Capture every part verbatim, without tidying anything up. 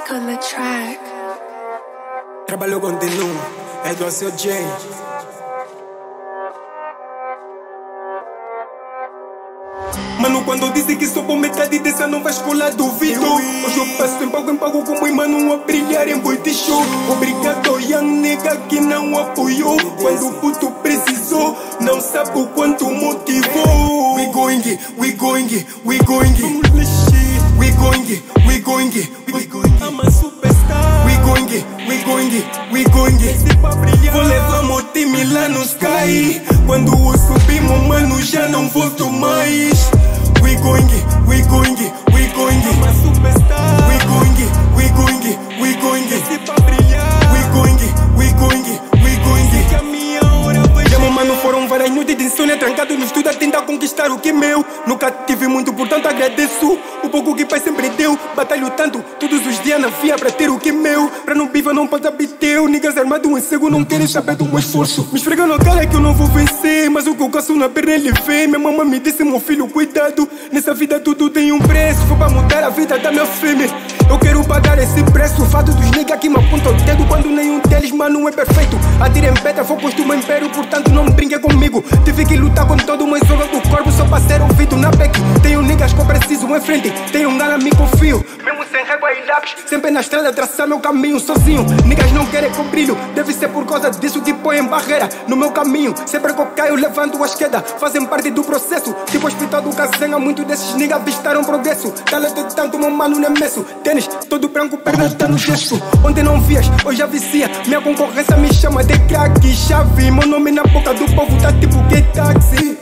Mike on the track. Trabalho continua, é do seu J. Mano, quando dizem que sou bom, metade dessa nova escola duvido. Hoje eu passo em pago em pago com meu mano a brilhar em boite show. Obrigado, young nigga que não apoiou. Quando o puto precisou, não sabe o quanto motivou. We going, we going, we going. We going, we going, we going. I'm a superstar. We going, we going, we going. Vou levar meu time lá no sky. Quando o subimos, mano, já não volto mais. We going, we going, we going. I'm a superstar. We going, we going, we going. We going, we going, we going. Que a minha hora vai chegar. Meu mano, foram várias noites de insônia, trancado no estudo a tentar conquistar o que é meu. Nunca tive muito, portanto agradeço o pouco que pai sempre deu. Batalho tanto, todos os dias na via pra ter o que é meu. Pra não viva não pode habiteu. Niggas armado em cego não querem saber do meu esforço. Me esfregam na cara que eu não vou vencer, mas o que eu caço na perna ele vê. Minha mamãe me disse, meu filho, cuidado. Nessa vida tudo tem um preço. Foi pra mudar a vida da minha fêmea. Eu quero pagar esse preço. O fato dos niggas que me apontam o dedo quando nenhum deles, mano, é perfeito. Atira em pedra, vou construir um império, portanto não brinque comigo. Tive que lutar com todo o meu jogo do corpo só pra ser ouvido na beck. Tenho niggas que eu preciso em frente, tenho um gana, me confio. Mesmo sem régua e lápis, sempre na estrada traçar meu caminho sozinho. Niggas não querem com brilho, deve ser por causa disso que põem barreira no meu caminho. Sempre que eu caio, levanto a esquerda, fazem parte do processo. Tipo o hospital do Casenga, muitos desses niggas avistaram progresso. Talento de tanto, meu mano, não é messo. Tênis, todo branco, pernas tá no gesso. Ontem não vias, hoje já vicia. Minha concorrência me chama de craque. Já vi, meu nome na boca do povo tá tipo que táxi.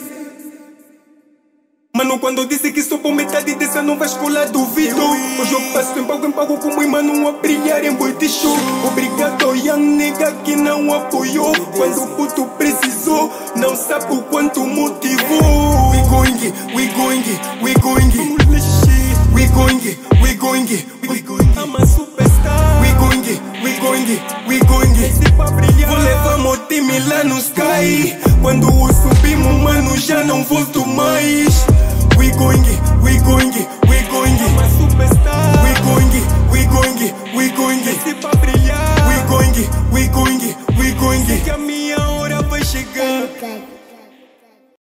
Mano, quando eu disse que sou bom, metade dessa nova escola duvido. Hoje eu passo em pago em pago com meu mano a brilhar em boite show. Obrigado, young nigga que não apoiou. Quando o puto precisou, não sabe o quanto motivou. We going, we going, we going. We going, we going, we going. I'm a superstar. We going, we going, we going. Vou levar meu time lá no sky. Quando o subimos, mano, já não volto mais.